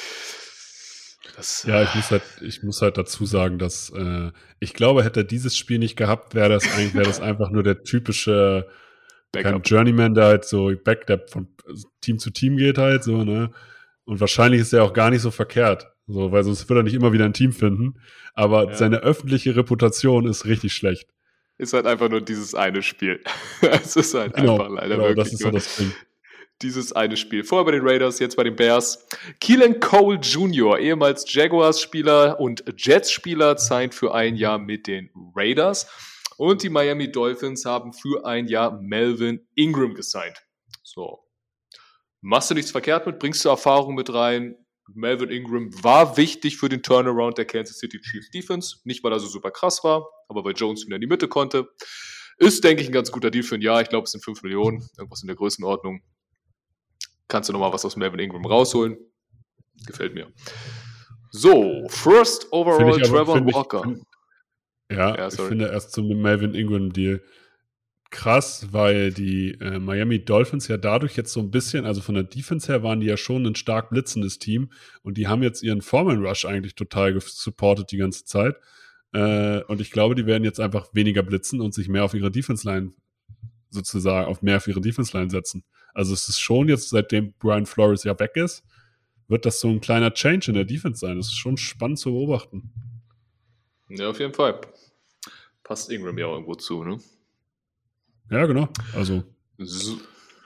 Ich muss halt dazu sagen, dass ich glaube, hätte er dieses Spiel nicht gehabt, wäre das einfach nur der typische Journeyman, der halt so Backup von Team zu Team geht halt so, ne? Und wahrscheinlich ist er auch gar nicht so verkehrt, so, weil sonst würde er nicht immer wieder ein Team finden. Aber seine öffentliche Reputation ist richtig schlecht. Ist halt einfach nur dieses eine Spiel. Es ist halt einfach leider wirklich das ist so das Ding. Dieses eine Spiel. Vorher bei den Raiders, jetzt bei den Bears. Keelan Cole Jr., ehemals Jaguars-Spieler und Jets-Spieler, signed für ein Jahr mit den Raiders. Und die Miami Dolphins haben für ein Jahr Melvin Ingram gesigned. So. Machst du nichts verkehrt mit, bringst du Erfahrung mit rein. Melvin Ingram war wichtig für den Turnaround der Kansas City Chiefs Defense. Nicht, weil er so super krass war, aber weil Jones wieder in die Mitte konnte. Ist, denke ich, ein ganz guter Deal für ein Jahr. Ich glaube, es sind 5 Millionen. Irgendwas in der Größenordnung. Kannst du nochmal was aus Melvin Ingram rausholen? Gefällt mir. So, first overall Trevor Walker. Ich finde erst zum Melvin Ingram Deal krass, weil die Miami Dolphins ja dadurch jetzt so ein bisschen, also von der Defense her waren die ja schon ein stark blitzendes Team und die haben jetzt ihren Foreman Rush eigentlich total gesupportet die ganze Zeit. Und ich glaube, die werden jetzt einfach weniger blitzen und sich mehr auf ihre Defense-Line setzen. Also es ist schon jetzt, seitdem Brian Flores ja weg ist, wird das so ein kleiner Change in der Defense sein. Das ist schon spannend zu beobachten. Ja, auf jeden Fall. Passt Ingram ja auch irgendwo zu, ne? Ja, genau. Also. So.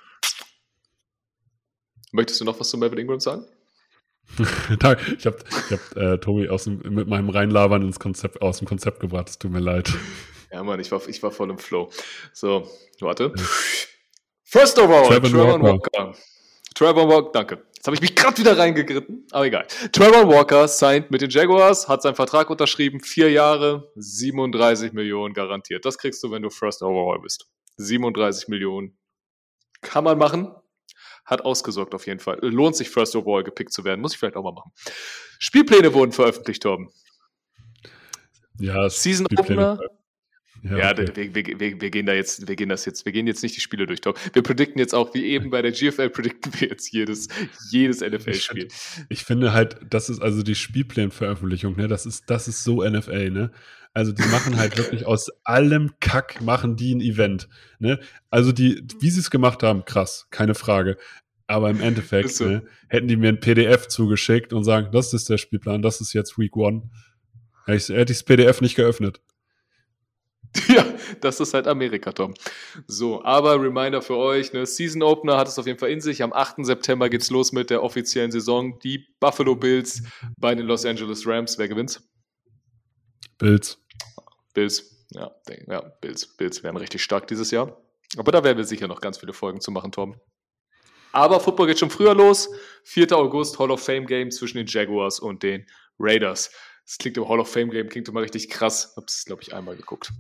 Möchtest du noch was zu Melvin Ingram sagen? Ich hab Tobi mit meinem Reinlabern aus dem Konzept gebracht. Es tut mir leid. Ja, Mann, ich war voll im Flow. So, warte. First overall, Trevor Walker. Danke. Jetzt habe ich mich gerade wieder reingegritten, aber egal. Trevor Walker signed mit den Jaguars, hat seinen Vertrag unterschrieben, 4 Jahre, 37 Millionen garantiert. Das kriegst du, wenn du First overall bist. 37 Millionen. Kann man machen. Hat ausgesorgt auf jeden Fall. Lohnt sich, First Overall gepickt zu werden. Muss ich vielleicht auch mal machen. Spielpläne wurden veröffentlicht, Torben. Ja, Season Opener. Ja, okay. wir gehen jetzt nicht die Spiele durch, Torben. Wir predikten jetzt auch, wie eben bei der GFL, predikten wir jetzt jedes NFL-Spiel. Ich finde halt, das ist also die Spielplanveröffentlichung, ne? Das ist so NFL, ne? Also die machen halt wirklich aus allem Kack machen die ein Event, ne? Also wie sie es gemacht haben, krass, keine Frage. Aber im Endeffekt so. Ne, hätten die mir ein PDF zugeschickt und sagen, das ist der Spielplan, das ist jetzt Week 1. Hätte ich das PDF nicht geöffnet. Ja, das ist halt Amerika, Tom. So, aber Reminder für euch, ne, Season Opener hat es auf jeden Fall in sich. Am 8. September geht's los mit der offiziellen Saison. Die Buffalo Bills bei den Los Angeles Rams. Wer gewinnt? Bills. Ja, Bills werden richtig stark dieses Jahr. Aber da werden wir sicher noch ganz viele Folgen zu machen, Tom. Aber Football geht schon früher los. 4. August, Hall of Fame Game zwischen den Jaguars und den Raiders. Das klingt im Hall of Fame Game, klingt immer richtig krass. Hab's, glaube ich, einmal geguckt.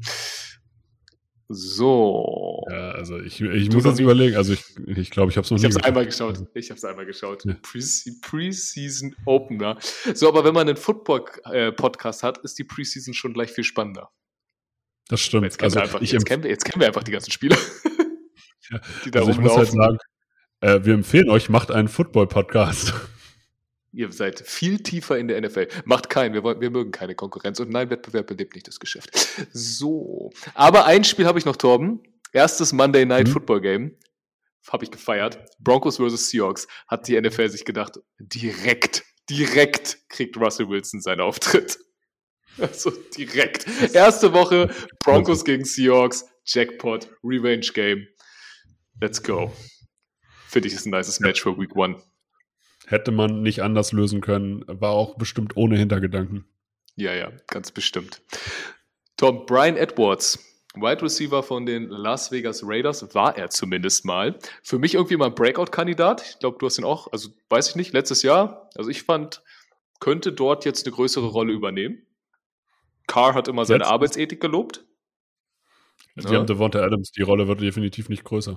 So. Ja, also ich muss jetzt überlegen. Also ich glaube, ich habe es noch nie geschaut. Ich habe es einmal geschaut. Ja. Preseason Opener. So, aber wenn man einen Football-Podcast hat, ist die Preseason schon gleich viel spannender. Das stimmt. Jetzt kennen wir einfach die ganzen Spieler. Ja, die da also ich muss halt sagen, wir empfehlen euch, macht einen Football-Podcast. Ihr seid viel tiefer in der NFL. Macht keinen, wir mögen keine Konkurrenz. Und nein, Wettbewerb belebt nicht das Geschäft. So, aber ein Spiel habe ich noch, Torben. Erstes Monday Night Football Game. Habe ich gefeiert. Broncos vs. Seahawks. Hat die NFL sich gedacht, direkt kriegt Russell Wilson seinen Auftritt. Also direkt. Erste Woche, Broncos gegen Seahawks. Jackpot, Revenge Game. Let's go. Finde ich, ist ein nices Match für Week 1. Hätte man nicht anders lösen können. War auch bestimmt ohne Hintergedanken. Ja, ganz bestimmt. Tom, Bryan Edwards Wide Receiver von den Las Vegas Raiders war er zumindest mal. Für mich irgendwie mal ein Breakout-Kandidat. Ich glaube, du hast ihn auch, also weiß ich nicht, letztes Jahr. Also ich fand, könnte dort jetzt eine größere Rolle übernehmen. Carr hat immer seine Arbeitsethik gelobt. Sie haben Devonta Adams, die Rolle wird definitiv nicht größer.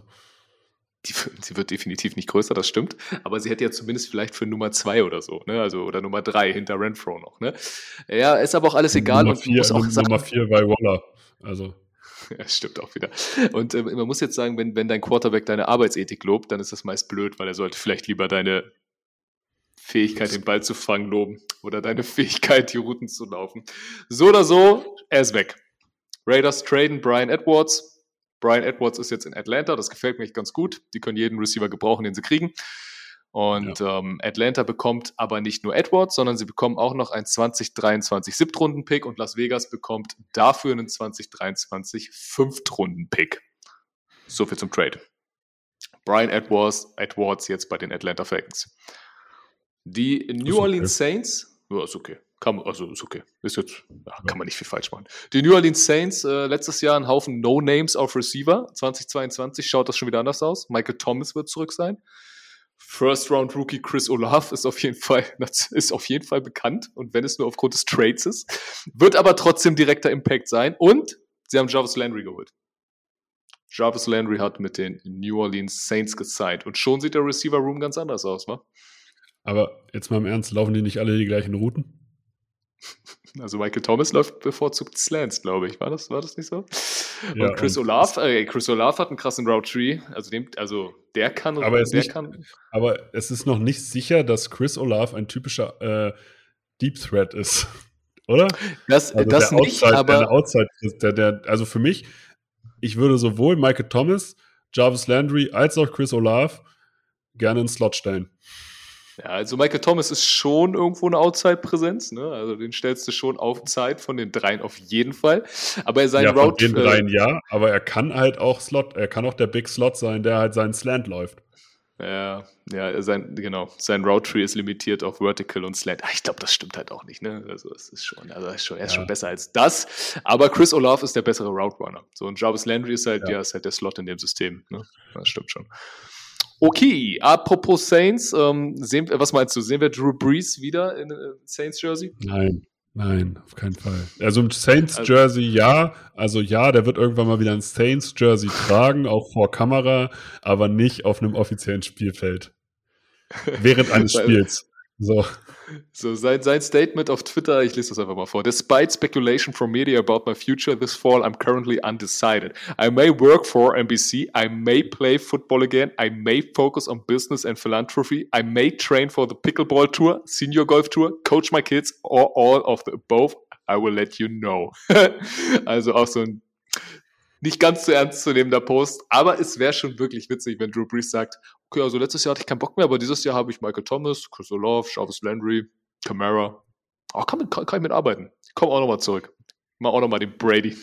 Sie wird definitiv nicht größer, das stimmt. Aber sie hätte ja zumindest vielleicht für Nummer 2 oder so, ne? Also, oder Nummer 3 hinter Renfro noch, ne? Ja, ist aber auch alles egal. Nummer 4 bei Waller. Also. Ja, stimmt auch wieder. Und man muss jetzt sagen, wenn dein Quarterback deine Arbeitsethik lobt, dann ist das meist blöd, weil er sollte vielleicht lieber deine Fähigkeit, den Ball zu fangen, loben. Oder deine Fähigkeit, die Routen zu laufen. So oder so, er ist weg. Raiders traden Bryan Edwards. Bryan Edwards ist jetzt in Atlanta, das gefällt mir echt ganz gut. Die können jeden Receiver gebrauchen, den sie kriegen. Und Atlanta bekommt aber nicht nur Edwards, sondern sie bekommen auch noch einen 2023 Siebtrunden-Pick und Las Vegas bekommt dafür einen 2023 Fünftrunden-Pick. So viel zum Trade. Bryan Edwards jetzt bei den Atlanta Falcons. Die New Orleans Saints, ist okay. Ist okay. Ist jetzt, kann man nicht viel falsch machen. Die New Orleans Saints, letztes Jahr ein Haufen No-Names auf Receiver. 2022 schaut das schon wieder anders aus. Michael Thomas wird zurück sein. First-Round-Rookie Chris Olave ist auf jeden Fall bekannt. Und wenn es nur aufgrund des Trades ist. Wird aber trotzdem direkter Impact sein. Und sie haben Jarvis Landry geholt. Jarvis Landry hat mit den New Orleans Saints gesigned. Und schon sieht der Receiver-Room ganz anders aus, wa? Aber jetzt mal im Ernst, laufen die nicht alle die gleichen Routen? Also Michael Thomas läuft bevorzugt Slants, glaube ich. War das nicht so? Ja, und Chris Olave hat einen krassen Route Tree. Also der kann. Aber es ist noch nicht sicher, dass Chris Olave ein typischer Deep Threat ist, oder? Das nicht, aber also für mich, ich würde sowohl Michael Thomas, Jarvis Landry als auch Chris Olave gerne in den Slot stellen. Ja, also Michael Thomas ist schon irgendwo eine Outside-Präsenz, ne? Also den stellst du schon auf Zeit von den dreien auf jeden Fall. Aber sein Route... Von den dreien ja, aber er kann halt auch er kann auch der Big Slot sein, der halt seinen Slant läuft. Ja, sein Route Tree ist limitiert auf Vertical und Slant. Ich glaube, das stimmt halt auch nicht, ne? Also er ist schon besser als das. Aber Chris Olave ist der bessere Route Runner. So, und Jarvis Landry ist halt der Slot in dem System, ne? Das stimmt schon. Okay, apropos Saints, was meinst du? Sehen wir Drew Brees wieder in Saints-Jersey? Nein, auf keinen Fall. Also im Saints-Jersey ja. Also ja, der wird irgendwann mal wieder ein Saints-Jersey tragen, auch vor Kamera, aber nicht auf einem offiziellen Spielfeld. Während eines Spiels. So, sein Statement auf Twitter, ich lese das einfach mal vor. Despite speculation from media about my future this fall, I'm currently undecided. I may work for NBC, I may play football again, I may focus on business and philanthropy, I may train for the pickleball tour, senior golf tour, coach my kids, or all of the above. I will let you know. Also auch so ein nicht ganz so ernst zu nehmender Post, aber es wäre schon wirklich witzig, wenn Drew Brees sagt, okay, also letztes Jahr hatte ich keinen Bock mehr, aber dieses Jahr habe ich Michael Thomas, Chris Olave, Jarvis Landry, Kamara. Kann ich mitarbeiten. Ich komme auch nochmal zurück. Mach auch nochmal den Brady.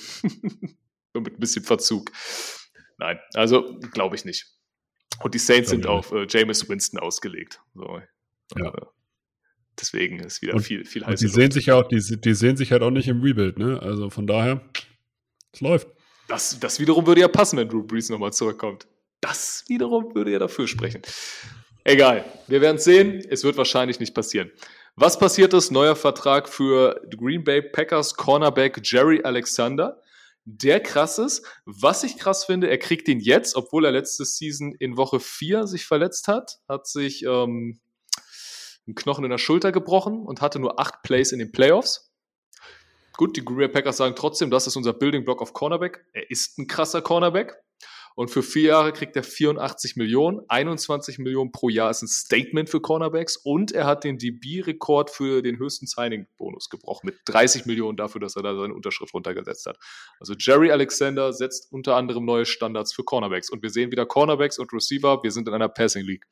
Nur mit ein bisschen Verzug. Nein, also glaube ich nicht. Und die Saints sind auf Jameis Winston ausgelegt. So. Ja. Deswegen ist wieder viel heißer. Die sehen sich halt auch nicht im Rebuild, ne? Also von daher, es läuft. Das wiederum würde ja passen, wenn Drew Brees nochmal zurückkommt. Das wiederum würde ja dafür sprechen. Egal, wir werden es sehen. Es wird wahrscheinlich nicht passieren. Was passiert ist? Neuer Vertrag für die Green Bay Packers Cornerback Jerry Alexander. Der krass ist. Was ich krass finde, er kriegt ihn jetzt, obwohl er letzte Season in Woche 4 sich verletzt hat sich einen Knochen in der Schulter gebrochen und hatte nur 8 Plays in den Playoffs. Gut, die Green Bay Packers sagen trotzdem, das ist unser Building Block auf Cornerback. Er ist ein krasser Cornerback. Und für 4 Jahre kriegt er 84 Millionen. 21 Millionen pro Jahr ist ein Statement für Cornerbacks. Und er hat den DB-Rekord für den höchsten Signing-Bonus gebrochen. Mit 30 Millionen dafür, dass er da seine Unterschrift runtergesetzt hat. Also Jerry Alexander setzt unter anderem neue Standards für Cornerbacks. Und wir sehen wieder Cornerbacks und Receiver. Wir sind in einer Passing League.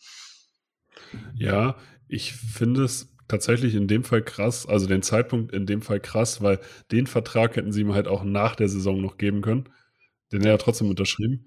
Ja, ich finde es tatsächlich in dem Fall krass, also den Zeitpunkt in dem Fall krass, weil den Vertrag hätten sie ihm halt auch nach der Saison noch geben können. Den er ja trotzdem unterschrieben.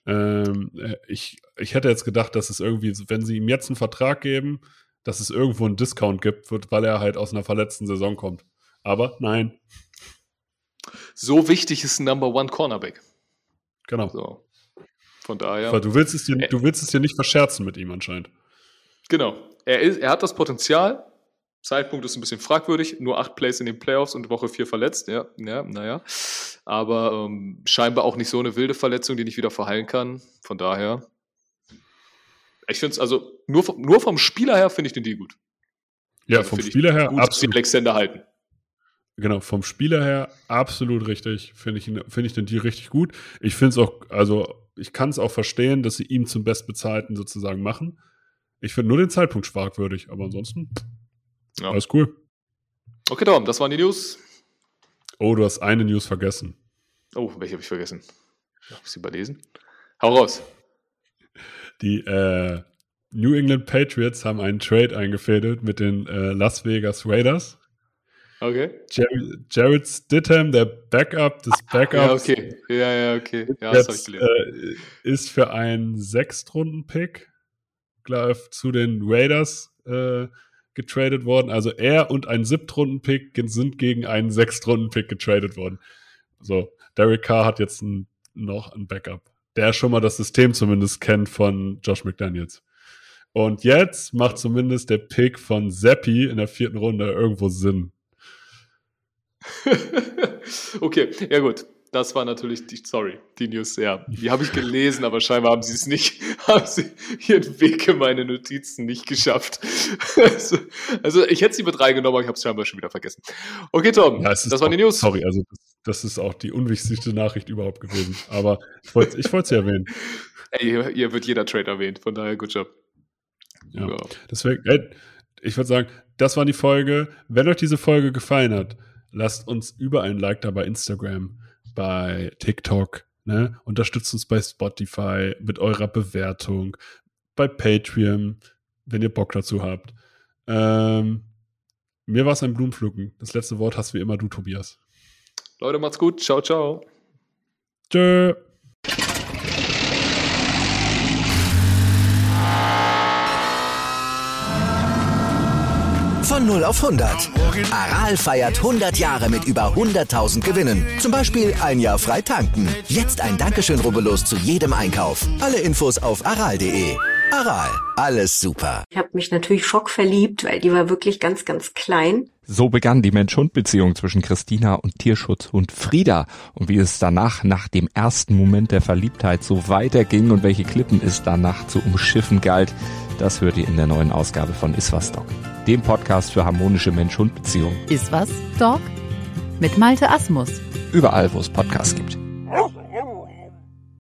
Ich hätte jetzt gedacht, dass es irgendwie, wenn sie ihm jetzt einen Vertrag geben, dass es irgendwo einen Discount gibt, weil er halt aus einer verletzten Saison kommt. Aber nein. So wichtig ist ein Number One Cornerback. Genau. So. Von daher. Aber du willst es dir nicht verscherzen mit ihm anscheinend. Genau. Er hat das Potenzial. Zeitpunkt ist ein bisschen fragwürdig. Nur 8 Plays in den Playoffs und Woche 4 verletzt. Ja, naja. Aber scheinbar auch nicht so eine wilde Verletzung, die nicht wieder verheilen kann. Von daher. Ich finde es also, nur vom Spieler her finde ich den Deal gut. Ja, also vom Spieler her gut, absolut. Dass die Alexander halten. Genau, vom Spieler her absolut richtig. Finde ich den Deal richtig gut. Ich finde es auch, also ich kann es auch verstehen, dass sie ihm zum Bestbezahlten sozusagen machen. Ich finde nur den Zeitpunkt fragwürdig, aber ansonsten alles cool. Okay, Tom, das waren die News. Oh, du hast eine News vergessen. Oh, welche habe ich vergessen? Habe ich sie überlesen? Hau raus. Die New England Patriots haben einen Trade eingefädelt mit den Las Vegas Raiders. Okay. Jared Stidham, der Backup des Backups. Ja, okay. Ja, das habe ich gelesen. Ist für einen 6-Runden-Pick zu den Raiders getradet worden. Also er und ein 7-Runden-Pick sind gegen einen 6-Runden-Pick getradet worden. So, Derek Carr hat jetzt noch ein Backup, der schon mal das System zumindest kennt von Josh McDaniels. Und jetzt macht zumindest der Pick von Zappi in der 4. Runde irgendwo Sinn. Okay, ja gut. Das war natürlich die News, ja. Die habe ich gelesen, aber scheinbar haben sie ihren Weg in meine Notizen nicht geschafft. Also ich hätte sie mit reingenommen, aber ich habe es scheinbar schon wieder vergessen. Okay, Tom, ja, das waren die News. Sorry, also das ist auch die unwichtigste Nachricht überhaupt gewesen. Aber ich wollte sie erwähnen. Ey, hier wird jeder Trade erwähnt, von daher good job. Ja. Deswegen, ich würde sagen, das war die Folge. Wenn euch diese Folge gefallen hat, lasst uns über ein Like da bei Instagram, bei TikTok, ne? Unterstützt uns bei Spotify mit eurer Bewertung, bei Patreon, wenn ihr Bock dazu habt. Mir war es ein Blumenpflücken. Das letzte Wort hast wie immer du, Tobias. Leute, macht's gut. Ciao, ciao. Tschö. Von 0 auf 100. Aral feiert 100 Jahre mit über 100.000 Gewinnen. Zum Beispiel ein Jahr frei tanken. Jetzt ein Dankeschön, rubbellos zu jedem Einkauf. Alle Infos auf aral.de. Aral, alles super. Ich habe mich natürlich schockverliebt, weil die war wirklich ganz, ganz klein. So begann die Mensch-Hund-Beziehung zwischen Christina und Tierschutzhund Frieda. Und wie es danach, nach dem ersten Moment der Verliebtheit, so weiterging und welche Klippen es danach zu umschiffen galt, das hört ihr in der neuen Ausgabe von Iswas Dog, dem Podcast für harmonische Mensch-Hund-Beziehungen. Iswas Dog? Mit Malte Asmus. Überall, wo es Podcasts gibt.